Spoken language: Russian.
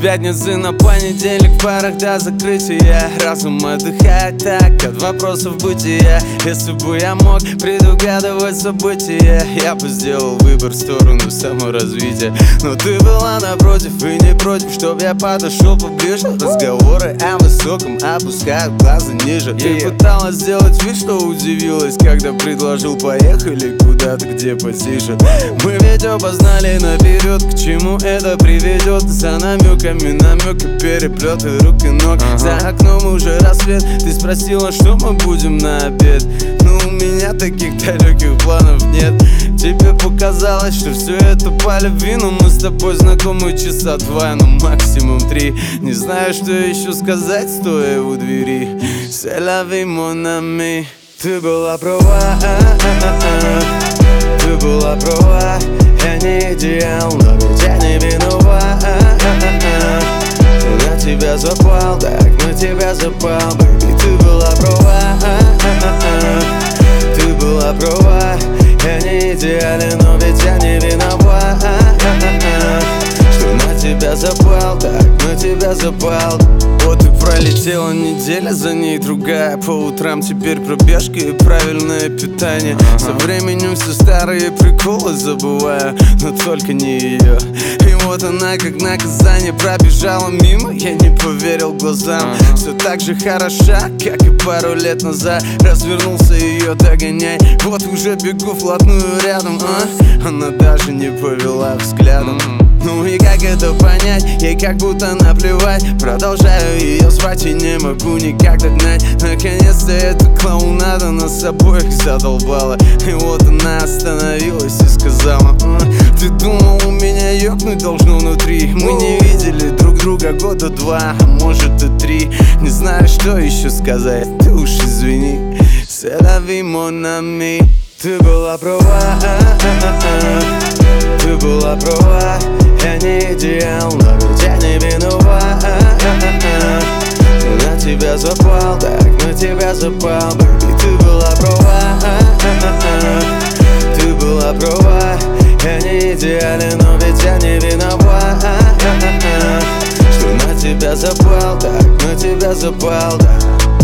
пятницы на понедельник в парах до закрытия. Разум отдыхает так от вопросов бытия. Если бы я мог предугадывать события, я бы сделал выбор в сторону саморазвития. Но ты была напротив и не против, чтоб я подошел поближе. Разговоры о высоком опускают глаза ниже. Ты пыталась сделать вид, что удивилась, когда предложил поехали куда-то, где потише. Мы ведь оба знали наперед, к чему это приведет. За намеками намеки, переплеты рук и ног. За окном уже рассвет. Ты спросила, что мы будем на обед. Но у меня таких далеких планов нет. Тебе показалось, что все это по любви, но мы с тобой знакомы часа 2, ну максимум 3. Не знаю, что еще сказать, стоя у двери. C'est la vie, mon ami. Ты была права, ты была права. Я не идеал, но ведь я не виноват. На тебя запал, так на тебя запал, baby. Ты была права, ты была права. Я не идеален, но ведь я не виноват, что на тебя запал, так на тебя запал. Вот и пролетела неделя, за ней другая. По утрам теперь пробежка и правильное питание. Со временем все старые приколы забываю, но только не ее. И вот она как наказание пробежала мимо. Я не поверил глазам. Все так же хороша, как и пару лет назад. Развернулся ее догонять. Вот уже бегу вплотную рядом, она даже не повела взглядом. Ну и как это понять? Ей как будто наплевать. Продолжаю ее звать и не могу никак догнать. Наконец-то эта клоунада нас обоих задолбала. И вот она остановилась и сказала: ты думал, у меня ёкнуть должно внутри. Мы не видели друг друга года 2, а может и 3. Не знаю, что еще сказать, ты уж извини. C'est la vie, mon ami. Ты была права, ты была права. Я не идеал, но ведь я не виноват. На тебя запал, так на тебя запал, baby. Ты была права, ты была права. Я не идеален, но ведь я не виноват, что на тебя запал, так на тебя запал, да.